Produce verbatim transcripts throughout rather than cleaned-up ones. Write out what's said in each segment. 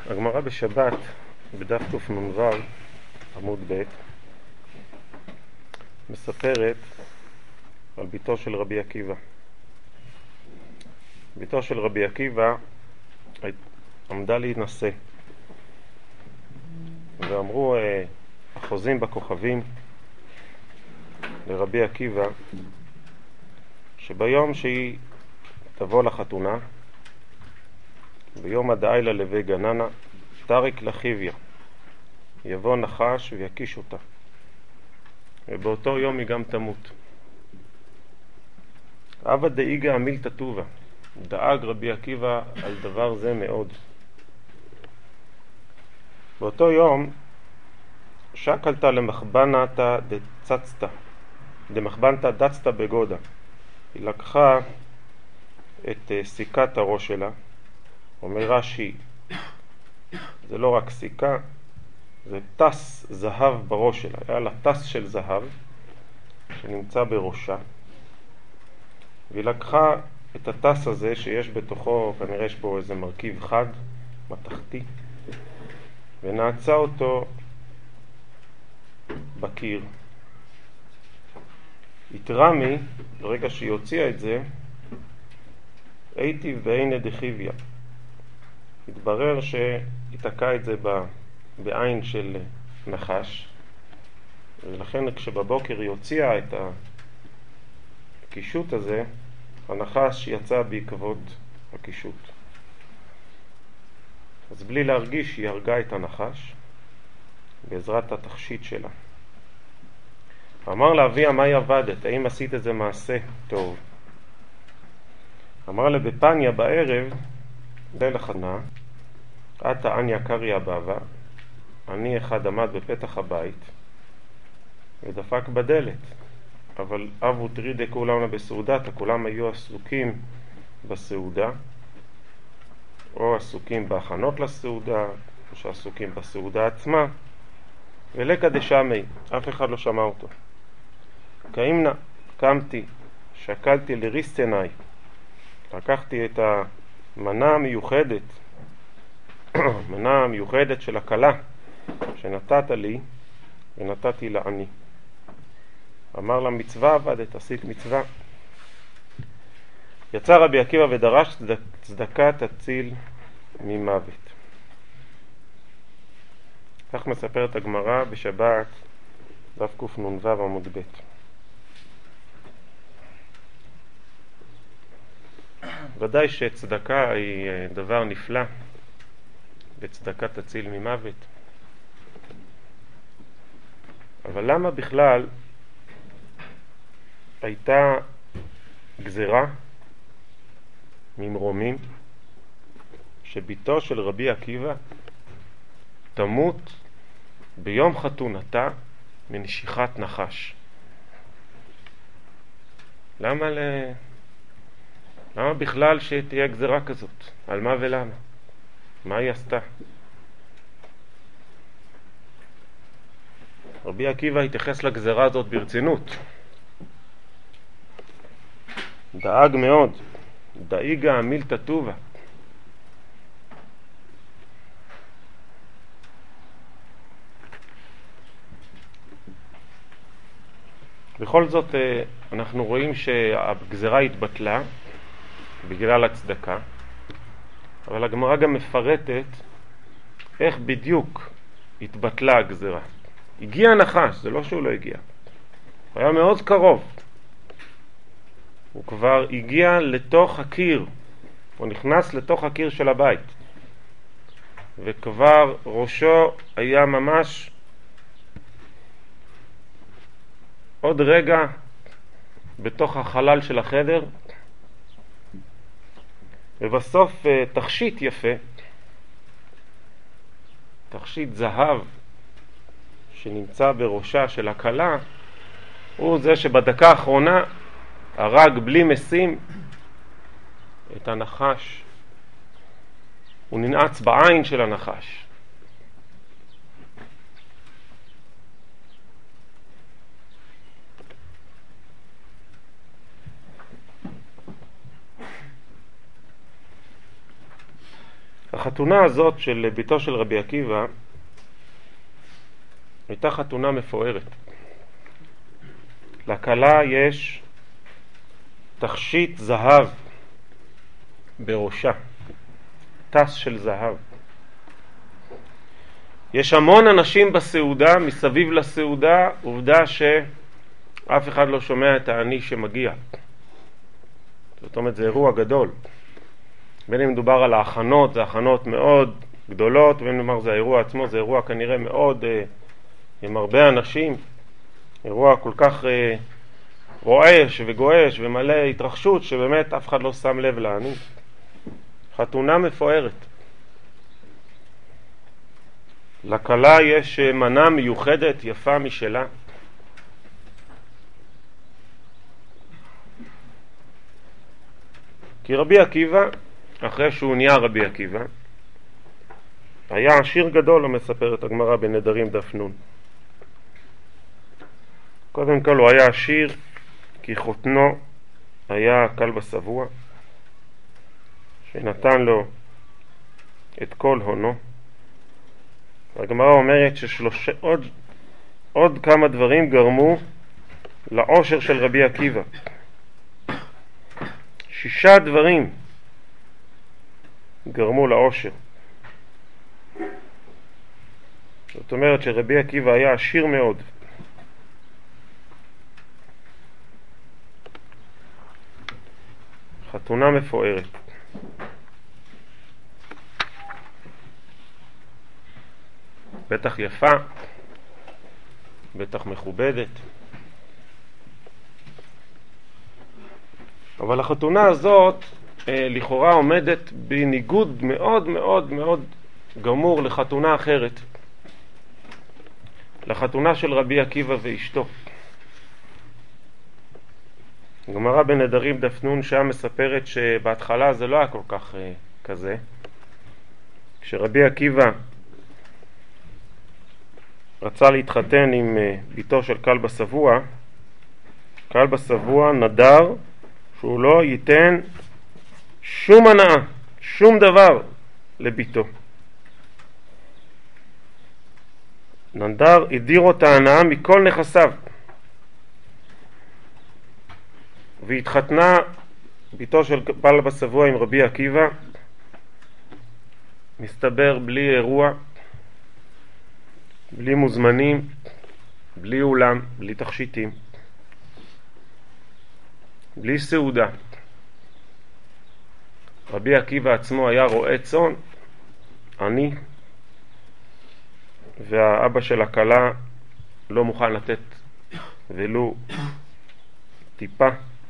הגמרא בשבת בדף קנ"ו עמוד ב' מספרת על ביתו של רבי עקיבא. ביתו של רבי עקיבא עמדה להינשא, ואמרו החוזים בכוכבים לרבי עקיבא שביום שהיא תבוא לחתונה, ביום הדאילה לוי גננה, תריק לחיביה, יבוא נחש ויקיש אותה, ובאותו יום היא גם תמות. אבא דאיגה המילתא טובה, דאג רבי עקיבא על דבר זה מאוד. באותו יום שקלתה למחבנתה דצצתה, דמחבנתה דצתה בגודה. היא לקחה את סיכת הראש שלה, אומר רש"י, זה לא רק סיכה, זה טס זהב בראש שלה. היה לה טס של זהב שנמצא בראשה, והיא לקחה את הטס הזה שיש בתוכו, כנראה יש בו איזה מרכיב חד, מתכתי, ונעצה אותו בקיר. התרמי, ברגע שהיא הוציאה את זה, הייתי בעיני דחיביה. התברר שהתעקע את זה בעין של נחש, ולכן כשבבוקר היא הוציאה את הקישוט הזה, הנחש יצא בעקבות הקישוט. אז בלי להרגיש היא הרגה את הנחש בעזרת התכשיט שלה. אמר לה אביה, מה עבדת? האם עשית את זה מעשה טוב? אמר לה בפניה בערב ליל החתונה, עתה אניה קריה באבה, אני אחד עמד בפתח הבית ודפק בדלת, אבל אבו תרידי כולם בסעודתה, כולם היו עסוקים בסעודה, או עסוקים בהכנות לסעודה, או שעסוקים בסעודה עצמה, ולקה דשמי, אף אחד לא שמע אותו. כאמנה, קמתי, שקלתי לריס עיניי, לקחתי את המנה המיוחדת, מנה המיוחדת של הכלה שנתת לי, ונתתי לעני. אמר לה, מצווה עבדת, עשית מצווה. יצא רבי עקיבא ודרש צדקה תציל ממוות. כך מספרת הגמרא בשבת דף קנ"ו עמוד ב'. ודאי שצדקה היא דבר נפלא, וצדקה תציל ממוות. אבל למה בכלל הייתה גזרה ממרומים שביתו של רבי עקיבא תמות ביום חתונתה מנשיכת נחש? למה ל... למה בכלל שתהיה גזרה כזאת? על מה ולמה? מה היא עשתה? רבי עקיבא התייחס לגזרה הזאת ברצינות, דאג מאוד, דאיגה המילתא טובה. בכל זאת אנחנו רואים שהגזרה התבטלה בגלל הצדקה, אבל הגמרא גם מפרטת איך בדיוק התבטלה הגזרה. הגיע נחש, זה לא שהוא לא הגיע, הוא היה מאוד קרוב, הוא כבר הגיע לתוך הקיר, הוא נכנס לתוך הקיר של הבית, וכבר ראשו היה ממש עוד רגע בתוך החלל של החדר, ובסוף תכשיט יפה, תכשיט זהב שנמצא בראשה של הכלה, הוא זה שבדקה האחרונה הרג בלי משים את הנחש. הוא ננעץ בעין של הנחש. החתונה הזאת של ביתו של רבי עקיבא הייתה חתונה מפוארת. לכלה יש תכשיט זהב בראשה, טס של זהב. יש המון אנשים בסעודה, מסביב לסעודה, עובדה שאף אחד לא שומע את העני שמגיע. זאת אומרת, זה אירוע גדול. בין אם מדובר על ההכנות, זה הכנות מאוד גדולות, ובין אם מדובר זה האירוע עצמו, זה אירוע כנראה מאוד, אה, עם הרבה אנשים, אירוע כל כך אה, רועש וגועש ומלא התרחשות, שבאמת אף אחד לא שם לב לעני. חתונה מפוארת. לכלה יש מנה מיוחדת יפה משלה. כי רבי עקיבא, אחרי שהוא נהיה רבי עקיבא, היה עשיר גדול, המספרת הגמרא בנדרים דף נון. קודם כל הוא היה עשיר כי חותנו היה כלבא שבוע, שנתן לו את כל הונו. הגמרא אומרת ששלוש עוד עוד כמה דברים גרמו לעושר של רבי עקיבא. שישה דברים גרמו לעושר. זאת אומרת שרבי עקיבא היה עשיר מאוד. חתונה מפוארת. בטח יפה, בטח מכובדת. אבל החתונה הזאת אה, לכאורה עומדת בניגוד מאוד מאוד מאוד גמור לחתונה אחרת. לחתונה של רבי עקיבא ואשתו. גמרא בנדרים דף נון שם מספרת שבהתחלה זה לא היה כל כך אה, כזה. כשרבי עקיבא רצה להתחתן עם ביתו של כלבא שבוע, כלבא שבוע נדר שהוא לא ייתן שום הנאה, שום דבר לביתו. נדר הדיר אותה הנאה מכל נכסיו. והתחתנה ביתו של כלבא שבוע עם רבי עקיבא, מסתבר בלי אירוע, בלי מוזמנים, בלי אולם, בלי תכשיטים, בלי סעודה. רבי עקיבא עצמו היה רועה צאן, עני, והאבא של הכלה לא מוכן לתת ולו טיפה.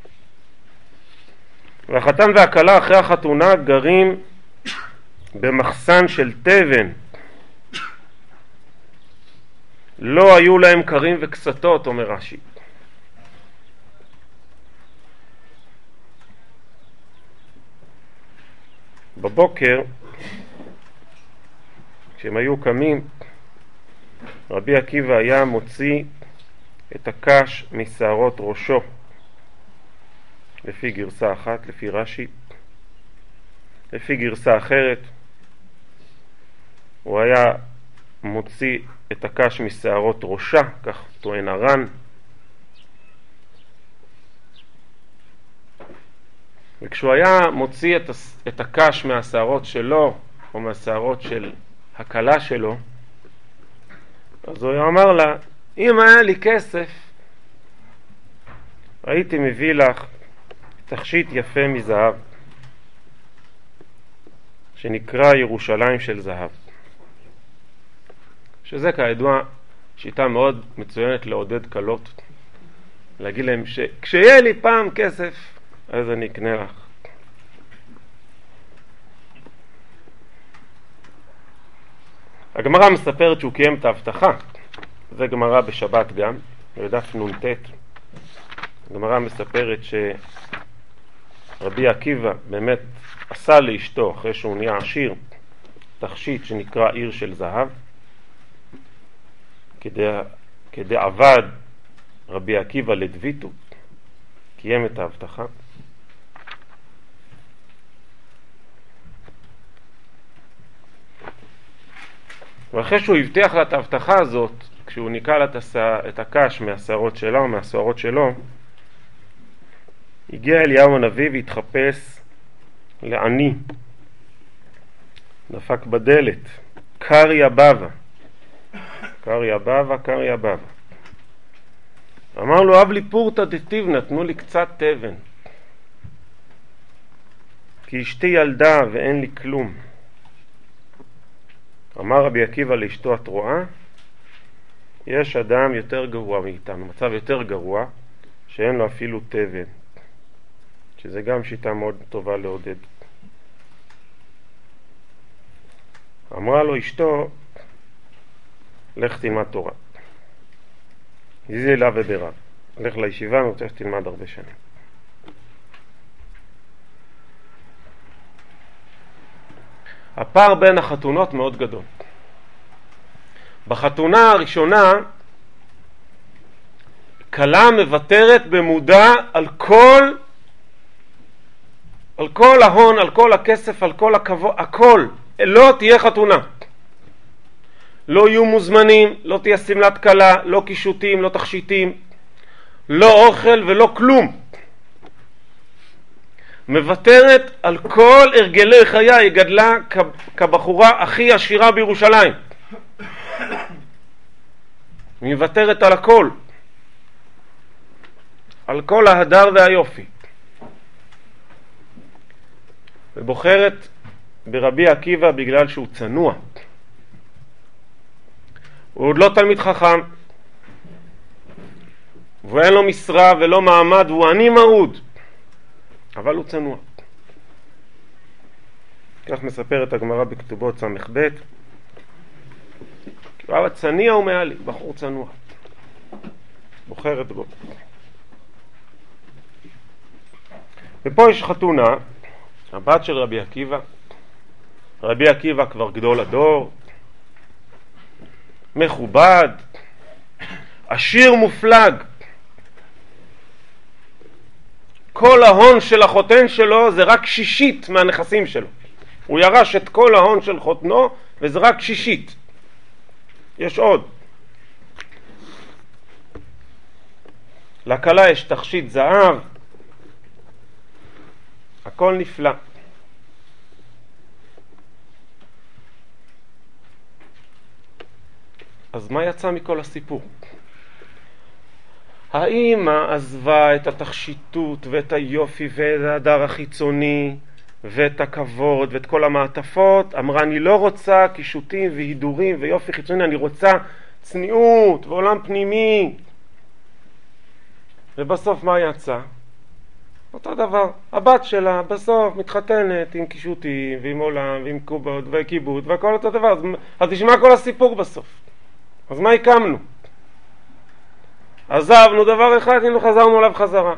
והחתן והכלה אחרי החתונה גרים במחסן של תבן. לא היו להם קרים וקסתות, אומר רש"י. בבוקר, כשהם היו קמים, רבי עקיבא היה מוציא את הקש משערות ראשו, לפי גרסה אחת, לפי רש"י. לפי גרסה אחרת, הוא היה מוציא את הקש משערות ראשה, כך טוען הר"ן. וכשהוא היה מוציא את, את הקש מהשערות שלו, או מהשערות של הכלה שלו, אז הוא אמר לה, אם היה לי כסף, הייתי מביא לך תכשיט יפה מזהב, שנקרא ירושלים של זהב. שזה כידוע שיטה מאוד מצוינת לעודד קלות, להגיד להם שכשיהיה לי פעם כסף אז אני אקנה לך. הגמרא מספרת שהוא קיים את ההבטחה. זה גמרא בשבת גם, בדף נ"ט. הגמרא מספרת שרבי עקיבא באמת עשה לאשתו, אחרי שהוא נהיה עשיר, תכשיט שנקרא עיר של זהב. כדי, כדי עבד רבי עקיבא לדביתו, קיים את ההבטחה. ואחרי שהוא הבטיח לה את ההבטחה הזאת, כשהוא ניקה לה את הקש מהשערות שלה או מהשערות שלו, הגיע אליהו הנביא והתחפש לעני, דפק בדלת, קריה בבא, קריה בבא, קריה בבא. אמר לו, אב לי פורתא דתיב, נתנו לי קצת תבן, כי אשתי ילדה ואין לי כלום. אמר רבי עקיבא לאשתו, את רואה? יש אדם יותר גרוע מאיתנו, מצב יותר גרוע, שאין לו אפילו תבן, שזה גם שיטה מאוד טובה לעודד. אמרה לו אשתו, לך תלמד תורה. זיזי לה וברב, לך לישיבה, אני רוצה שתלמד הרבה שנים. הפער בין החתונות מאוד גדול. בחתונה הראשונה, כלה מוותרת במודע על כל, על כל ההון, על כל הכסף, על כל הכבוד, הכל. לא תהיה חתונה. לא יהיו מוזמנים, לא תהיה סמלת כלה, לא קישוטים, לא תכשיטים, לא אוכל ולא כלום. מוותרת על כל הרגלי חיי, היא גדלה כבחורה הכי עשירה בירושלים. היא מוותרת על הכל, על כל ההדר והיופי, ובוחרת ברבי עקיבא בגלל שהוא צנוע. הוא עוד לא תלמיד חכם, ואין לו משרה ולא מעמד, והוא עני מרוד, אבל הוא צנוע. כך מספרת הגמרא בכתובות סמך ב', אבל צניע הוא מעלי, בחור צנוע, בוחרת בו. ופה יש חתונה, הבת של רבי עקיבא. רבי עקיבא כבר גדול הדור, מכובד, עשיר מופלג. כל ההון של החותן שלו זה רק שישית מהנכסים שלו. הוא ירש את כל ההון של חותנו וזה רק שישית. יש עוד. לכלה יש תכשיט זהב, הכל נפלא. אז מה יצא מכל הסיפור? האמא עזבה את התכשיטות ואת היופי ואת ההדר החיצוני ואת הכבוד ואת כל המעטפות, אמרה אני לא רוצה קישוטים והידורים ויופי חיצוני, אני רוצה צניעות ועולם פנימי. ובסוף מה יצא? אותו דבר, הבת שלה בסוף מתחתנת עם קישוטים ועם עולם ועם קובות וקיבוט והכל אותו דבר. אז, אז תשמע כל הסיפור בסוף. אז מה הקמנו? עזבנו דבר אחד, הנה חזרנו עליו חזרה.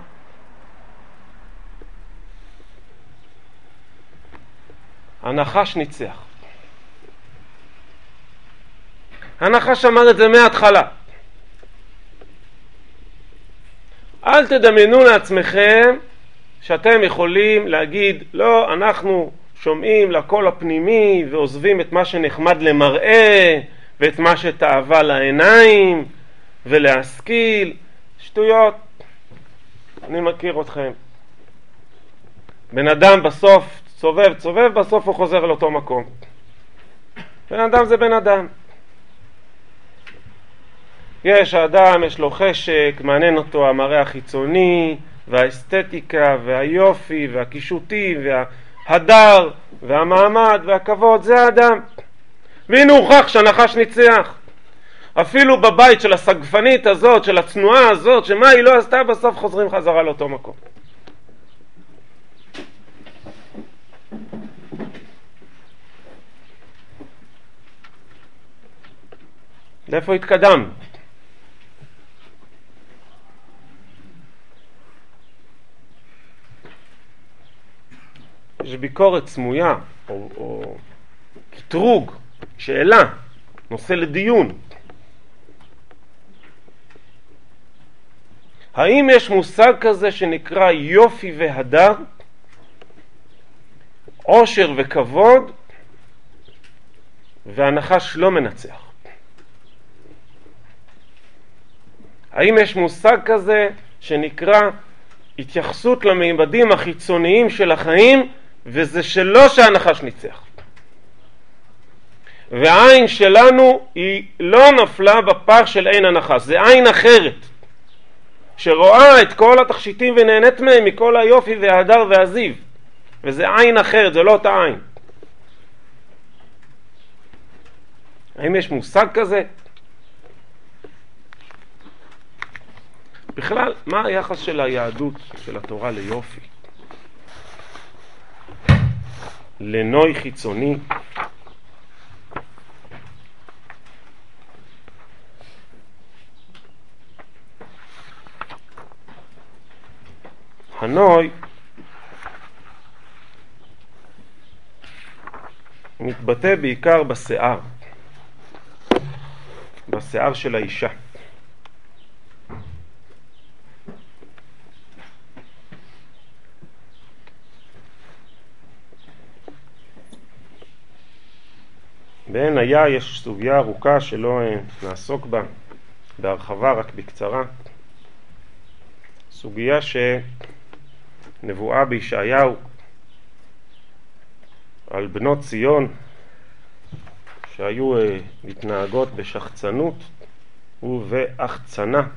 הנחש ניצח. הנחש אמר את זה מההתחלה. אל תדמיינו לעצמכם שאתם יכולים להגיד לא, אנחנו שומעים לקול הפנימי ועוזבים את מה שנחמד למראה ואת מה שתאווה לעיניים ולהשכיל. שטויות. אני מכיר אתכם. בן אדם בסוף צובב צובב, בסוף הוא חוזר לאותו מקום. בן אדם זה בן אדם. יש האדם, יש לו חשק, מעניין אותו המראה החיצוני והאסתטיקה והיופי והקישוטי וההדר והמעמד והכבוד, זה האדם. והנה הוכח שהנחש ניצח. אפילו בבית של הסגפנית הזאת, של הצנועה הזאת, שמה היא לא עשתה, בסוף חוזרים חזרה לאותו מקום. לאיפה התקדם? יש ביקורת סמויה או, או קטרוג, שאלה, נושא לדיון. האם יש מושג כזה שנקרא יופי והדר, עושר וכבוד, והנחש לא מנצח? האם יש מושג כזה שנקרא התייחסות לממדים החיצוניים של החיים, וזה שלא שהנחש ניצח? והעין שלנו היא לא נפלה בפח של עין הנחש, זה עין אחרת שרואה את כל התכשיטים ונהנית מהם מכל היופי וההדר והזיו, וזה עין אחרת, זה לא אותה עין. האם יש מושג כזה? בכלל, מה היחס של היהדות, של התורה, ליופי? לנוי חיצוני? הנוי מתבטא בעיקר בשיער, בשיער של האישה. בעין היה יש סוגיה ארוכה שלא נעסוק בה בהרחבה, רק בקצרה. סוגיה שנבואה בישעיהו על בנות ציון שהיו מתנהגות בשחצנות ובהחצנה,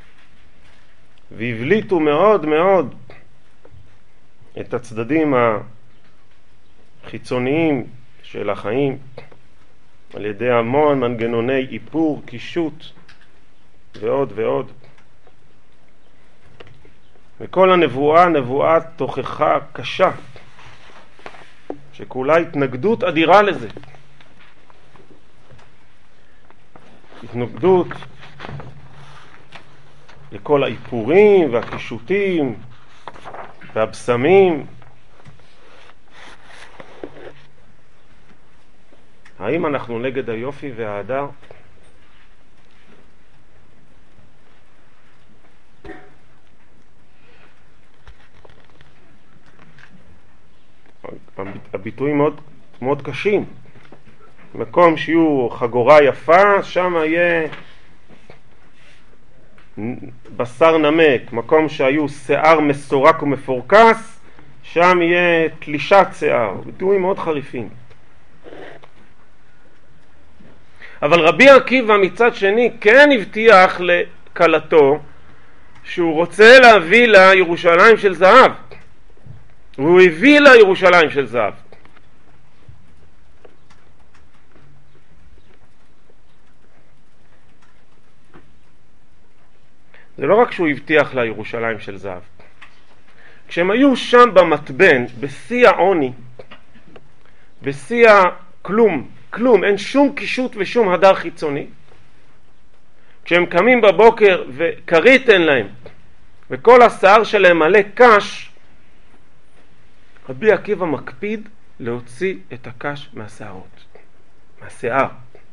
והבליטו מאוד מאוד את הצדדים החיצוניים של החיים על ידי המון מנגנוני איפור, קישוט ועוד ועוד. וכל הנבואה, נבואת תוכחה קשה, שכולה התנגדות אדירה לזה. התנגדות לכל האיפורים והקישוטים והבשמים. האם אנחנו נגד היופי וההדר? הביטויים מאוד, מאוד קשים. מקום שיהיו חגורה יפה, שם יהיה בשר נמק. מקום שהיו שיער מסורק ומפורקס, שם יהיה תלישת שיער. ביטויים מאוד חריפים. אבל רבי עקיבא מצד שני כן הבטיח לקלתו שהוא רוצה להביא לה ירושלים של זהב, והוא הביא לה ירושלים של זהב. זה לא רק שהוא הבטיח לה ירושלים של זהב. כשהם היו שם במטבן, בשיא העוני, בשיא הכלום, כלום, אין שום קישוט ושום הדר חיצוני. כשהם קמים בבוקר וקרית אין להם, וכל השיער שלהם מלא קש, רבי עקיבא מקפיד להוציא את הקש מהשיערות, מהשיער.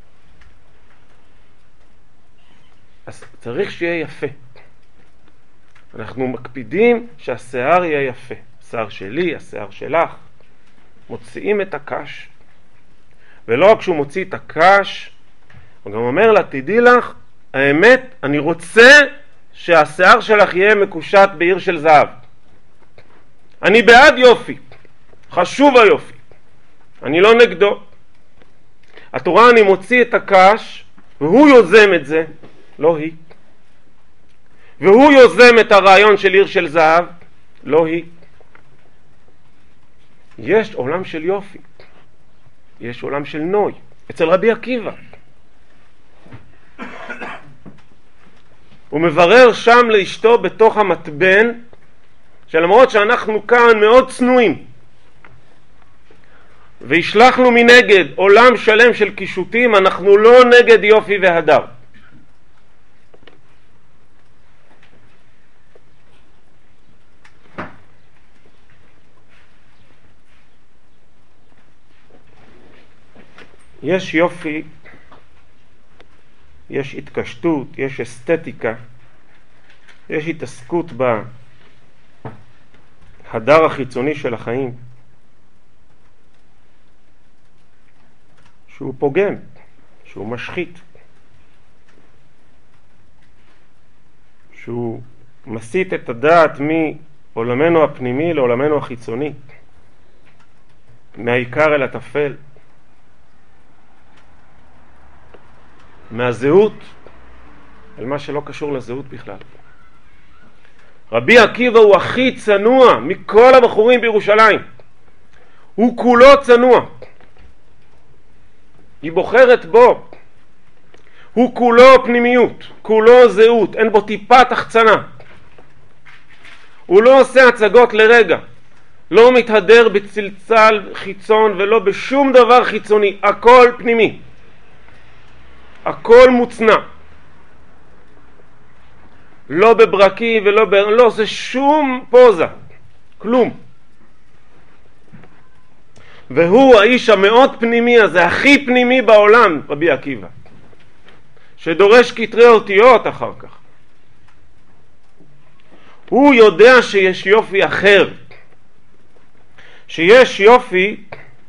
אז צריך שיהיה יפה. אנחנו מקפידים שהשיער יהיה יפה. השיער שלי, השיער שלך. מוציאים את הקש. ולא רק שהוא מוציא את הקש, הוא גם אומר לה, תדעי לך, האמת, אני רוצה שהשיער שלך יהיה מקושט בעיר של זהב. אני בעד יופי. חשוב היופי. אני לא נגדו. התורה, אני מוציא את הקש, והוא יוזם את זה, לא היא. והוא יוזם את הרעיון של עיר של זהב, לא היא. יש עולם של יופי. יש עולם של נוי. אצל רבי עקיבא. הוא מברר שם לאשתו בתוך המטבן, שלמרות שאנחנו כאן מאוד צנועים, וישלחנו מנגד עולם שלם של קישוטים, אנחנו לא נגד יופי והדר. יש יופי, יש התקשטות, יש אסתטיקה, יש התעסקות בהדר החיצוני של החיים, שהוא פוגם, שהוא משחית, שהוא מסיט את הדעת מעולמנו הפנימי לעולמנו החיצוני, מהעיקר אל הטפל, מהזהות אל מה שלא קשור לזהות בכלל. רבי עקיבא הוא הכי צנוע מכל הבחורים בירושלים, הוא כולו צנוע, היא בוחרת בו, הוא כולו פנימיות, כולו זהות, אין בו טיפת החצנה, הוא לא עושה הצגות לרגע, לא מתהדר בצלצל חיצון ולא בשום דבר חיצוני, הכל פנימי, הכל מוצנע, לא בברקי ולא ב... לא עושה שום פוזה, כלום. והוא האיש המאוד פנימי הזה, הכי פנימי בעולם, רבי עקיבא, שדורש כתרי אותיות אחר כך. הוא יודע שיש יופי אחר, שיש יופי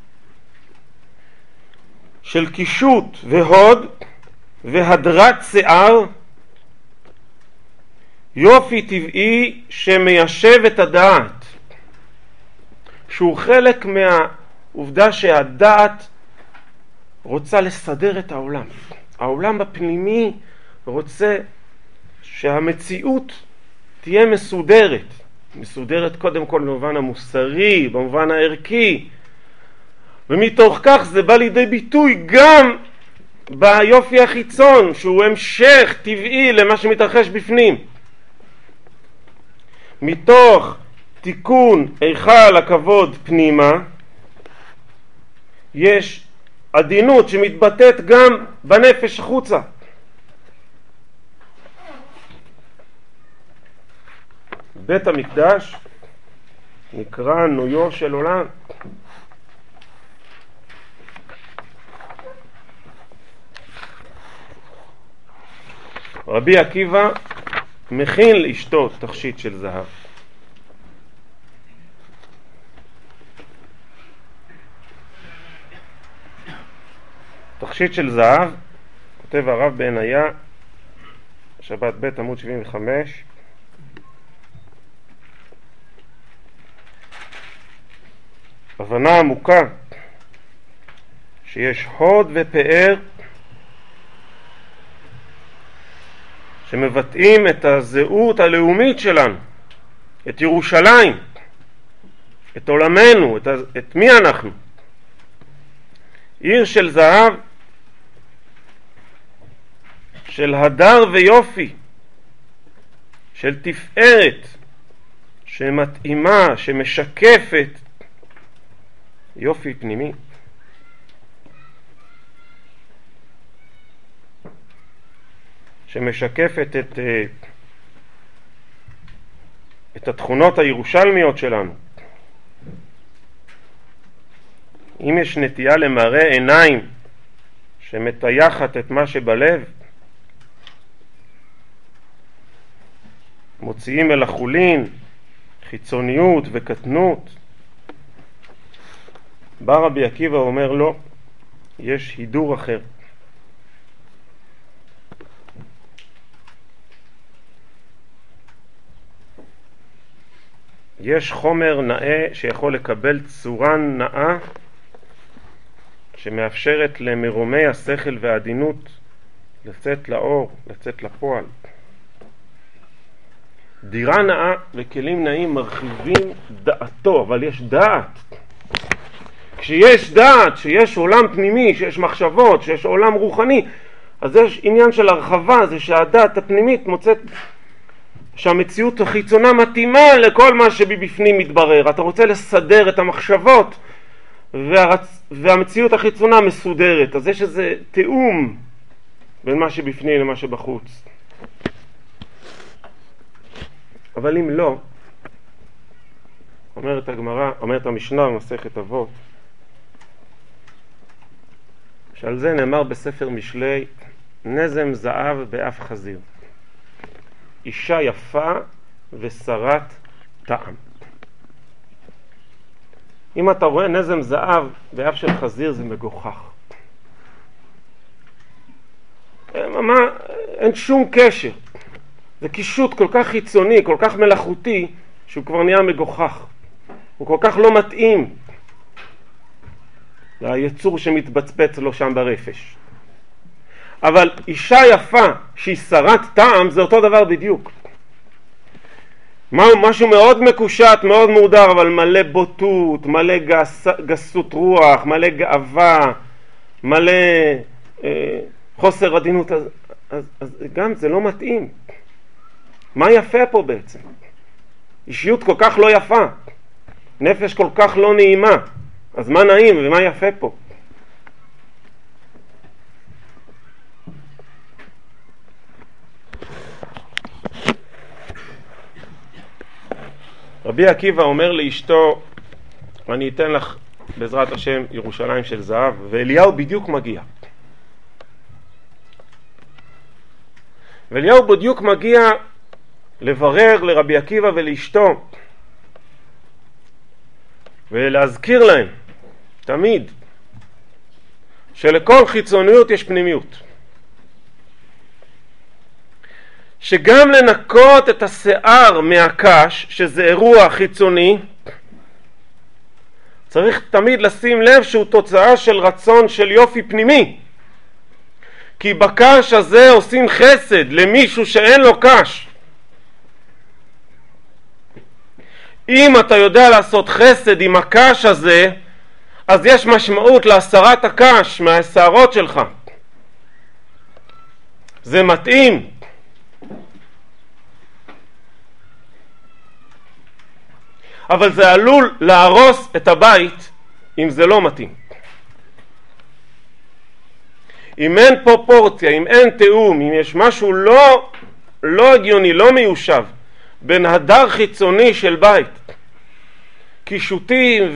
של קישוט והוד והדרת שיער, יופי טבעי שמיישב את הדעת, שהוא חלק מהעובדה שהדעת רוצה לסדר את העולם. העולם בפנימי רוצה שהמציאות תהיה מסודרת, מסודרת קודם כל במובן המוסרי, במובן הערכי, ומתוך כך זה בא לידי ביטוי גם ביופי החיצון, שהוא המשך טבעי למה שמתרחש בפנים. מתוך תיקון היכל הכבוד פנימה יש עדינות שמתבטאת גם בנפש החוצה. בית המקדש נקרא נויו של עולם. רבי עקיבא מכין לאשתו תכשיט של זהב. תכשיט של זהב, כותב הרב בעניה, שבת ב' עמוד שבעים וחמש, הבנה עמוקה שיש הוד ופאר שמבטאים את הזהות הלאומית שלנו, את ירושלים, את עולמנו, את, את מי אנחנו. עיר של זהב, של הדר ויופי, של תפארת, שמתאימה, שמשקפת יופי פנימי. שמשקפת את, את התכונות הירושלמיות שלנו. אם יש נטייה למראה עיניים שמטייחת את מה שבלב, מוציאים אל החולין חיצוניות וקטנות, בא רבי עקיבא אומר לא, יש הידור אחר. יש חומר נאה שיכול לקבל צורה נאה שמאפשרת למרומי השכל והעדינות לצאת לאור, לצאת לפועל. דירה נאה וכלים נאים מרחיבים דעתו, אבל יש דעת. כשיש דעת, שיש עולם פנימי, שיש מחשבות, שיש עולם רוחני, אז יש עניין של הרחבה, זה שהדעת הפנימית מוצאת שהמציאות החיצונה מתאימה לכל מה שבפנים מתברר. אתה רוצה לסדר את המחשבות והרצ... והמציאות החיצונה מסודרת, אז יש איזה תאום בין מה שבפנים למה שבחוץ. אבל אם לא, אומרת הגמרא, אומרת המשנה במסכת אבות, שעל זה נאמר בספר משלי, נזם זהב באף חזיר, אישה יפה ושרת טעם. אם אתה רואה נזם זהב באף של חזיר זה מגוחך. מה, אין שום קשר. זה קישוט כל כך חיצוני, כל כך מלאכותי, שהוא כבר נהיה מגוחך. הוא כל כך לא מתאים ליצור שמתבצבץ לו שם ברפש. אבל אישה יפה שהיא שרת טעם זה אותו דבר בדיוק. משהו מאוד מקושט, מאוד מורדר, אבל מלא בוטות, מלא גס, גסות רוח, מלא גאווה, מלא אה, חוסר עדינות. אז, אז, אז גם זה לא מתאים. מה יפה פה בעצם? אישיות כל כך לא יפה, נפש כל כך לא נעימה, אז מה נעים ומה יפה פה? רבי עקיבא אומר לאשתו, אני אתן לך בעזרת השם ירושלים של זהב, ואליהו בדיוק מגיע. ואליהו בדיוק מגיע לברר לרבי עקיבא ולאשתו ולהזכיר להם תמיד שלכל חיצוניות יש פנימיות, שגם לנקות את השיער מהקש, שזה אירוע חיצוני, צריך תמיד לשים לב שהוא תוצאה של רצון של יופי פנימי, כי בקש הזה עושים חסד למישהו שאין לו קש. אם אתה יודע לעשות חסד עם הקש הזה, אז יש משמעות להסרת הקש מהשערות שלך. זה מתאים. אבל זה עלול להרוס את הבית אם זה לא מתאים. אם אין פרופורציה, אם אין תאום, אם יש משהו לא, לא הגיוני, לא מיושב, בין הדר חיצוני של בית, קישוטים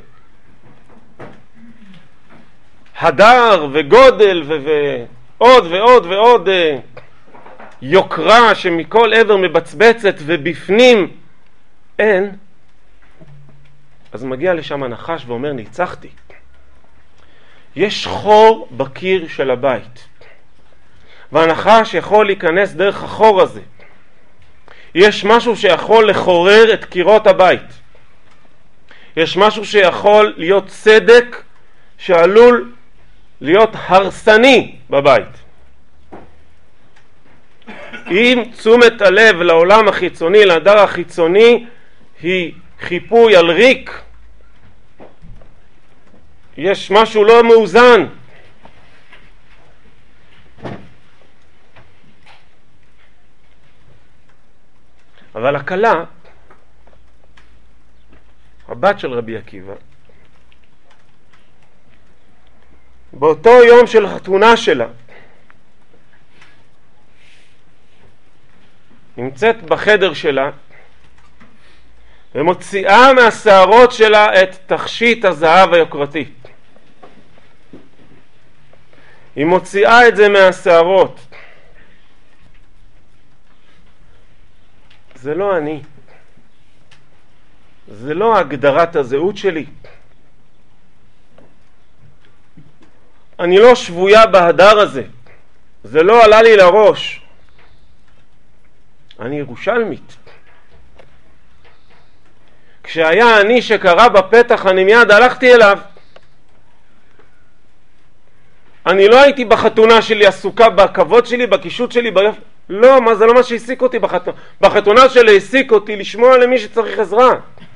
והדר וגודל ו... ועוד ועוד ועוד יוקרה שמכל עבר מבצבצת ובפנים אין, אז מגיע לשם הנחש ואומר ניצחתי. יש חור בקיר של הבית, והנחש יכול להיכנס דרך החור הזה. יש משהו שיכול לחורר את קירות הבית. יש משהו שיכול להיות צדק שעלול להיות הרסני בבית. אם תשומת הלב לעולם החיצוני, להדר החיצוני, היא חיפוי על ריק, יש משהו לא מאוזן. אבל הכלה, הבת של רבי עקיבא, באותו יום של החתונה שלה, נמצאת בחדר שלה ומוציאה מהשערות שלה את תכשיט הזהב היוקרתי. היא מוציאה את זה מהשערות. זה לא אני. זה לא הגדרת הזהות שלי. אני לא שבויה בהדר הזה. זה לא עלה לי לראש. אני ירושלמית. כשהיה אני שקרא בפתח, אני מיד הלכתי אליו. אני לא הייתי בחתונה שלי עסוקה בכבוד שלי, בקישוט שלי, ביופ... לא, מה זה לא מה שהעסיק אותי בחתונה. בחתונה שלי העסיק אותי לשמוע למי שצריך עזרה.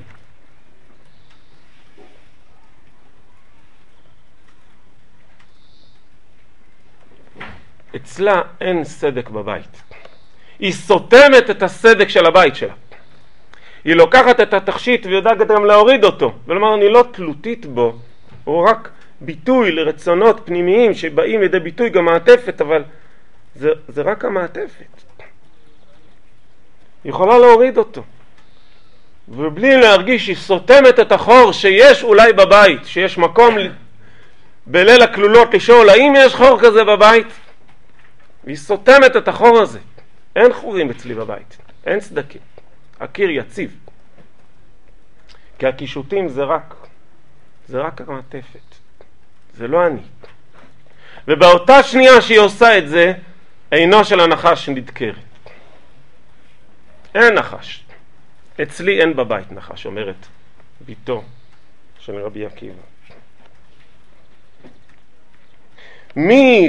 אצלה אין סדק בבית. היא סותמת את הסדק של הבית שלה. היא לוקחת את התכשיט ויודעת גם להוריד אותו, ולומר אני לא תלותית בו, הוא רק ביטוי לרצונות פנימיים שבאים לידי ביטוי גם מעטפת, אבל זה, זה רק המעטפת. היא יכולה להוריד אותו, ובלי להרגיש שהיא סותמת את החור שיש אולי בבית, שיש מקום בליל הכלולות לשאול האם יש חור כזה בבית, והיא סותמת את החור הזה. אין חורים אצלי בבית, אין סדקים, הקיר יציב, כי הקישוטים זה רק זה רק המעטפת, זה לא אני. ובאותה שנייה שהיא עושה את זה, עינו של הנחש נדקרת. אין נחש. אצלי אין בבית נחש, אומרת ביתו של רבי עקיבא. מי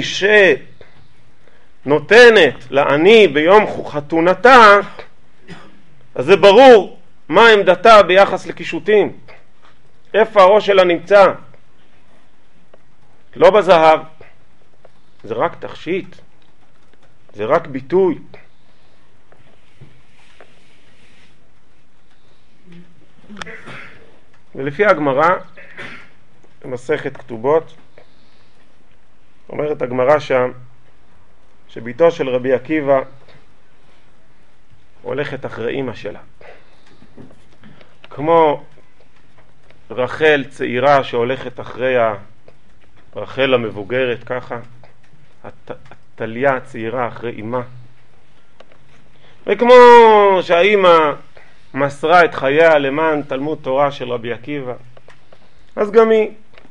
שנותנת לעני ביום חתונתה, אז זה ברור מה עמדתה ביחס לקישוטים. איפה הראש שלה נמצא? לא בזהב. זה רק תכשיט. זה רק ביטוי. ולפי הגמרא, במסכת כתובות, אומרת הגמרא שם, שביתו של רבי עקיבא הולכת אחרי אמא שלה. כמו רחל צעירה שהולכת אחרי רחל המבוגרת, ככה, התליה הצעירה אחרי אמא. וכמו שהאמא מסרה את חייה למען תלמוד תורה של רבי עקיבא, אז גם היא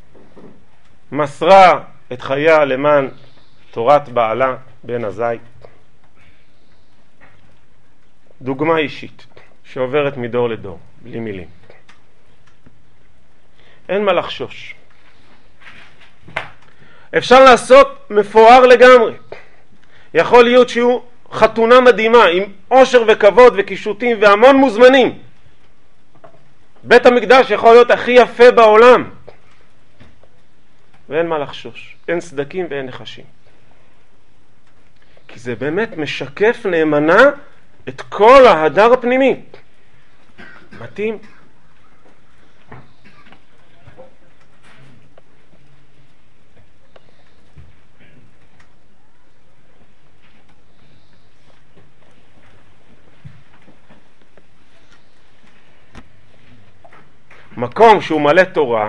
מסרה את חייה למען תורת בעלה בן עזאי. דוגמה אישית שעוברת מדור לדור, בלי מילים. אין מה לחשוש. אפשר לעשות מפואר לגמרי. יכול להיות שיהיו חתונה מדהימה עם עושר וכבוד וקישוטים והמון מוזמנים. בית המקדש יכול להיות הכי יפה בעולם. ואין מה לחשוש. אין סדקים ואין נחשים. כי זה באמת משקף נאמנה את כל ההדר הפנימי. מתאים. מקום שהוא מלא תורה,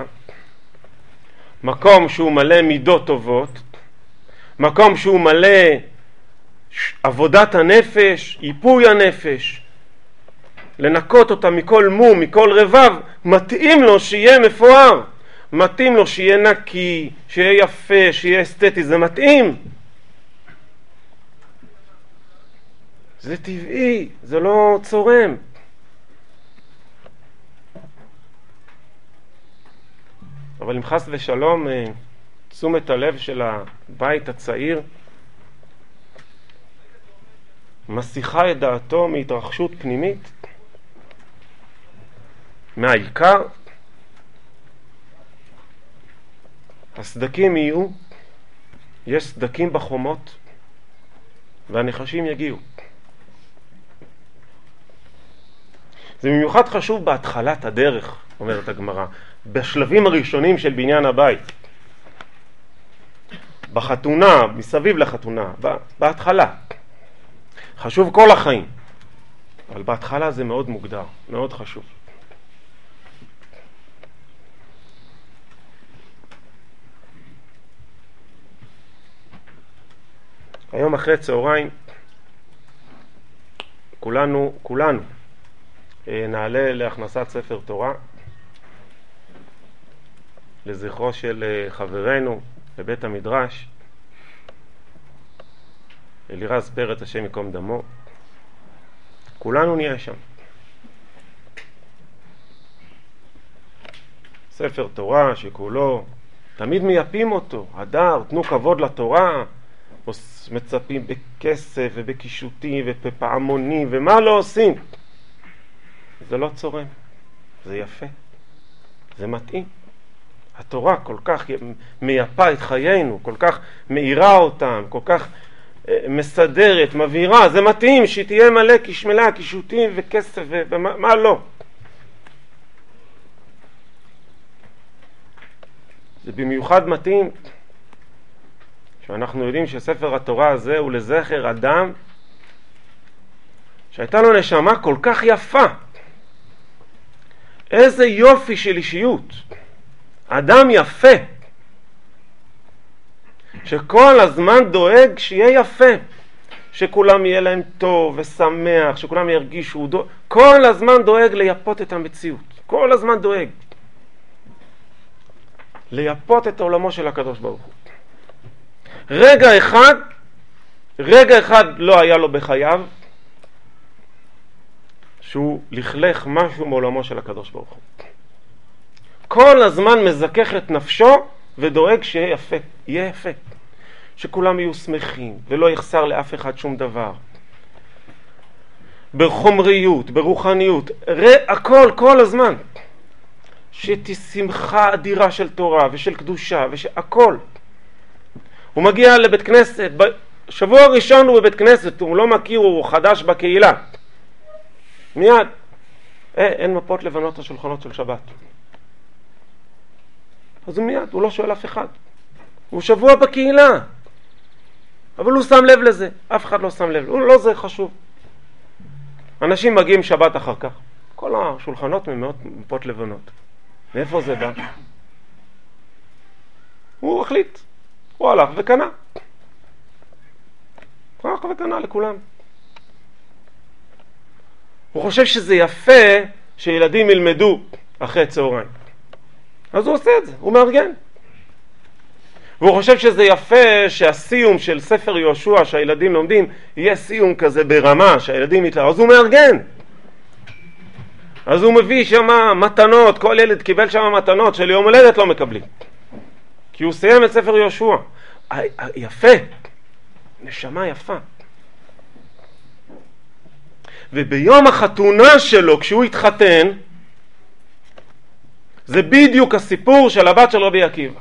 מקום שהוא מלא מידות טובות, מקום שהוא מלא עבודת הנפש, ייפוי הנפש, לנקות אותה מכל מום, מכל רבב, מתאים לו שיהיה מפואר, מתאים לו שיהיה נקי, שיהיה יפה, שיהיה אסתטי, זה מתאים. זה טבעי, זה לא צורם. אבל אם חס ושלום תשומת הלב של הבית הצעיר מסיחה את דעתו מהתרחשות פנימית, מהעיקר, הסדקים יהיו, יש סדקים בחומות והנחשים יגיעו. זה במיוחד חשוב בהתחלת הדרך, אומרת הגמרא, בשלבים הראשונים של בניין הבית, בחתונה, מסביב לחתונה, בהתחלה. חשוב כל החיים, אבל בהתחלה זה מאוד מוגדר, מאוד חשוב. היום אחרי צהריים כולנו, כולנו נעלה להכנסת ספר תורה לזכרו של חברנו בבית המדרש אלירז פרץ, השם יקום דמו. כולנו נהיה שם. ספר תורה שכולו, תמיד מייפים אותו, הדר, תנו כבוד לתורה, מצפים בכסף ובקישוטים ובפעמונים ומה לא עושים. זה לא צורם, זה יפה, זה מתאים. התורה כל כך מייפה את חיינו, כל כך מאירה אותם, כל כך מסדרת, מבהירה, זה מתאים שהיא תהיה מלא כשמלה, קישוטים וכסף ומה מה לא. זה במיוחד מתאים שאנחנו יודעים שספר התורה הזה הוא לזכר אדם שהייתה לו נשמה כל כך יפה. איזה יופי של אישיות. אדם יפה. שכל הזמן דואג שיהיה יפה. שכולם יהיה להם טוב ושמח, שכולם ירגישו, דואג, כל הזמן דואג לייפות את המציאות. כל הזמן דואג. לייפות את עולמו של הקדוש ברוך הוא. רגע אחד רגע אחד לא היה לו בחייו שהוא לכלך משהו מעולמו של הקדוש ברוך הוא. כל הזמן מזכך את נפשו ודואג שיהיה יפה, יהיה יפה. שכולם יהיו שמחים ולא יחסר לאף אחד שום דבר. בחומריות, ברוחניות, הכל, כל הזמן. שתשמחה אדירה של תורה ושל קדושה ושהכל. הוא מגיע לבית כנסת, בשבוע הראשון הוא בבית כנסת, הוא לא מכיר, הוא חדש בקהילה. מיד, אה, אין מפות לבנות השולחנות של שבת. אז הוא מיד, הוא לא שואל אף אחד. הוא שבוע בקהילה. אבל הוא שם לב לזה, אף אחד לא שם לב, הוא לא זה חשוב. אנשים מגיעים שבת אחר כך, כל השולחנות ממאות מפות לבנות. מאיפה זה בא? הוא החליט, הוא הלך וקנה. הלך וקנה לכולם. הוא חושב שזה יפה שילדים ילמדו אחרי צהריים. אז הוא עושה את זה, הוא מארגן. והוא חושב שזה יפה שהסיום של ספר יהושע שהילדים לומדים יהיה סיום כזה ברמה שהילדים יתלהבו, אז הוא מארגן. אז הוא מביא שם מתנות, כל ילד קיבל שם מתנות של יום הולדת לא מקבלים. כי הוא סיים את ספר יהושע. יפה, נשמה יפה. וביום החתונה שלו כשהוא התחתן, זה בדיוק הסיפור של הבת של רבי עקיבא.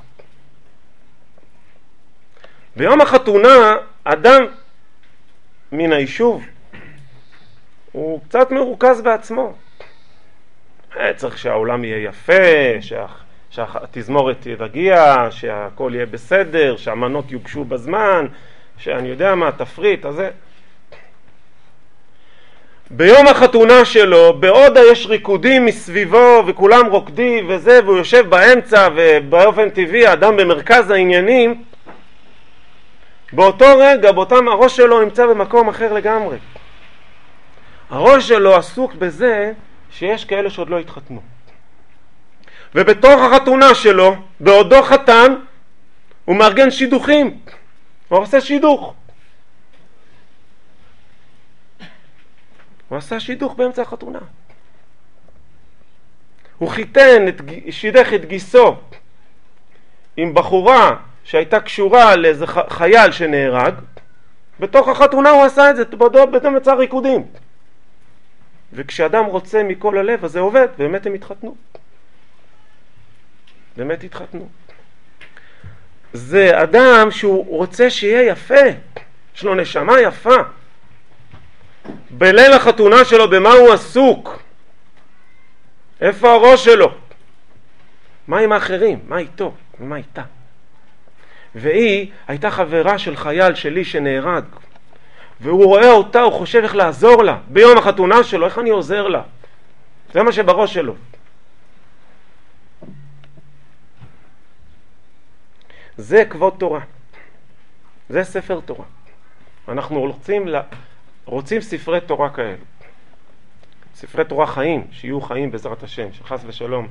ביום החתונה, אדם מן היישוב, הוא קצת מרוכז בעצמו. צריך שהעולם יהיה יפה, שה, שהתזמורת תגיע, שהכל יהיה בסדר, שהמנות יוגשו בזמן, שאני יודע מה, תפריט, אז זה. ביום החתונה שלו, בעוד יש ריקודים מסביבו וכולם רוקדים וזה, והוא יושב באמצע ובאופן טבעי, האדם במרכז העניינים, באותו רגע, באותם הראש שלו נמצא במקום אחר לגמרי. הראש שלו עסוק בזה שיש כאלה שעוד לא התחתנו. ובתוך החתונה שלו, בעודו חתן, הוא מארגן שידוכים. הוא עושה שידוך. הוא עשה שידוך באמצע החתונה. הוא חיתן, את, שידך את גיסו עם בחורה שהייתה קשורה לאיזה חייל שנהרג. בתוך החתונה הוא עשה את זה, באמצע ריקודים. וכשאדם רוצה מכל הלב, אז זה עובד, באמת הם התחתנו. באמת התחתנו. זה אדם שהוא רוצה שיהיה יפה, יש לו נשמה יפה. בליל החתונה שלו, במה הוא עסוק? איפה הראש שלו? מה עם האחרים? מה איתו? ומה איתה? והיא הייתה חברה של חייל שלי שנהרג. והוא רואה אותה, הוא חושב איך לעזור לה. ביום החתונה שלו, איך אני עוזר לה? זה מה שבראש שלו. זה כבוד תורה. זה ספר תורה. אנחנו רוצים, לה... רוצים ספרי תורה כאלה. ספרי תורה חיים, שיהיו חיים בעזרת השם, שחס ושלום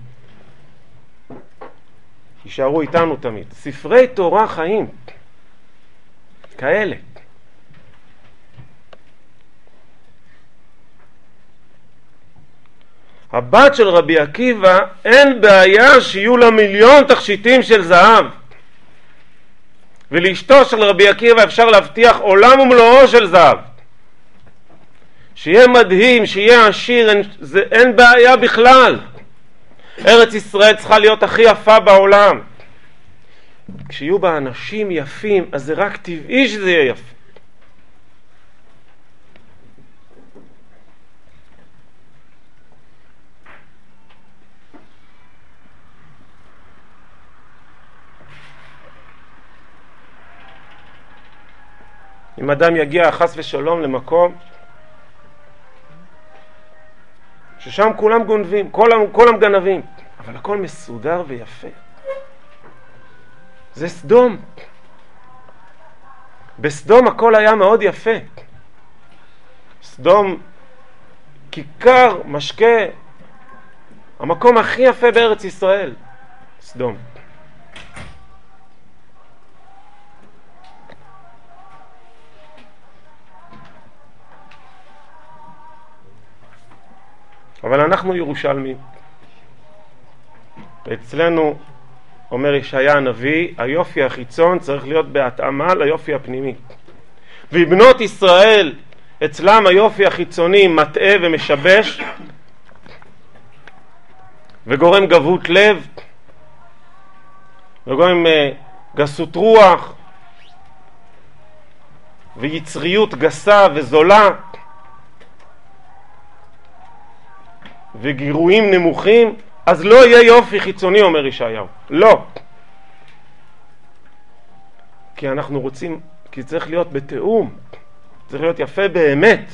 יישארו איתנו תמיד. ספרי תורה חיים כאלה. הבת של רבי עקיבא, אין בעיה שיהיו לה מיליון תכשיטים של זהב. ולאשתו של רבי עקיבא אפשר להבטיח עולם ומלואו של זהב. שיהיה מדהים, שיהיה עשיר, אין, זה, אין בעיה בכלל. ארץ ישראל צריכה להיות הכי יפה בעולם. כשיהיו בה אנשים יפים, אז זה רק טבעי שזה יהיה יפה. אם אדם יגיע חס ושלום למקום ששם כולם גונבים, כולם, כולם גנבים, אבל הכל מסודר ויפה. זה סדום. בסדום הכל היה מאוד יפה. סדום, כיכר, משקה, המקום הכי יפה בארץ ישראל. סדום. אבל אנחנו ירושלמים. אצלנו, אומר ישעיה הנביא, היופי החיצון צריך להיות בהתאמה ליופי הפנימי. ובנות ישראל, אצלם היופי החיצוני מטעה ומשבש, וגורם גבות לב, וגורם גסות רוח, ויצריות גסה וזולה, וגירויים נמוכים, אז לא יהיה יופי חיצוני, אומר ישעיהו. לא. כי אנחנו רוצים, כי צריך להיות בתאום, צריך להיות יפה באמת.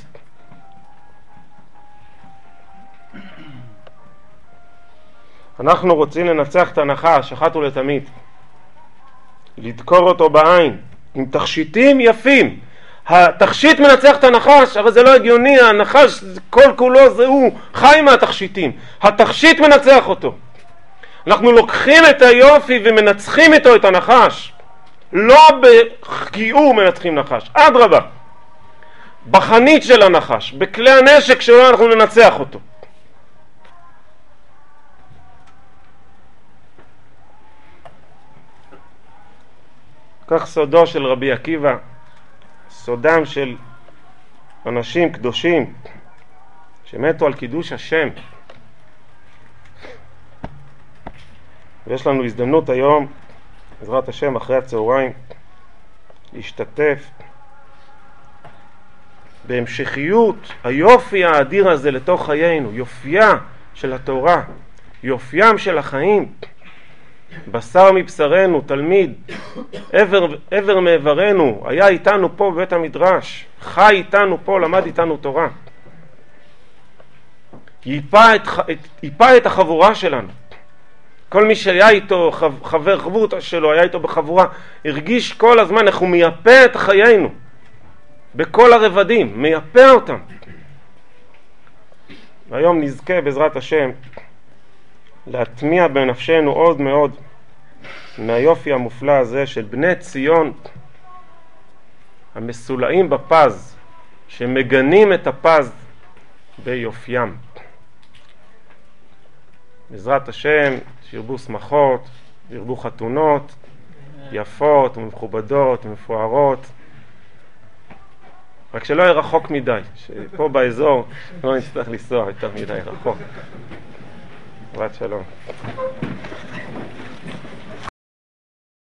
אנחנו רוצים לנצח את הנחש אחת ולתמיד, לדקור אותו בעין עם תכשיטים יפים. התכשיט מנצח את הנחש, אבל זה לא הגיוני, הנחש כל כולו זה הוא חי מהתכשיטים, התכשיט מנצח אותו. אנחנו לוקחים את היופי ומנצחים איתו את הנחש, לא בגיור מנצחים נחש, אדרבה, בחנית של הנחש, בכלי הנשק שלו אנחנו ננצח אותו. כך סודו של רבי עקיבא, סודם של אנשים קדושים שמתו על קידוש השם. ויש לנו הזדמנות היום, בעזרת השם, אחרי הצהריים, להשתתף בהמשכיות היופי האדיר הזה לתוך חיינו, יופייה של התורה, יופיים של החיים. בשר מבשרנו, תלמיד, עבר, עבר מעברנו, היה איתנו פה בבית המדרש, חי איתנו פה, למד איתנו תורה. ייפה את, את, ייפה את החבורה שלנו. כל מי שהיה איתו, חבר חברות שלו, היה איתו בחבורה, הרגיש כל הזמן איך הוא מייפה את חיינו, בכל הרבדים, מייפה אותם. והיום נזכה בעזרת השם להטמיע בנפשנו עוד מאוד מהיופי המופלא הזה של בני ציון המסולאים בפז, שמגנים את הפז ביופיים. בעזרת השם שירבו שמחות, ירבו חתונות יפות ומכובדות ומפוארות, רק שלא יהיה רחוק מדי, שפה באזור לא נצטרך לנסוע יותר מדי רחוק. שבת שלום.